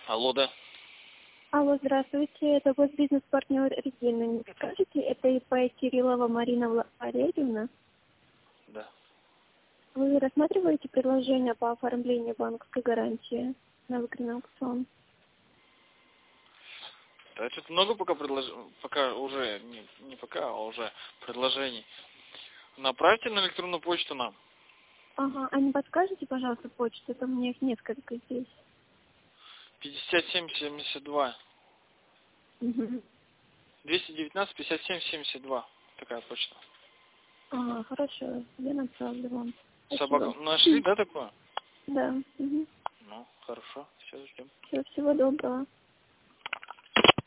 Алло, да. Алло, здравствуйте. Это госбизнес-партнер Регина. Не скажете, это ИП Кириллова Марина Валерьевна? Да. Вы рассматриваете предложение по оформлению банковской гарантии на выигранный аукцион? Да, что-то много пока уже, не пока, а уже предложений. Направьте на электронную почту нам. Ага, а не подскажете, пожалуйста, почту? Это у меня их несколько здесь. 5772. Угу. 219 57 72. Такая почта. Ага, хорошо. Я направлю вам. Собака. Спасибо. Нашли, да, такое? Да. Угу. Ну, хорошо. Все, ждем. Всего доброго.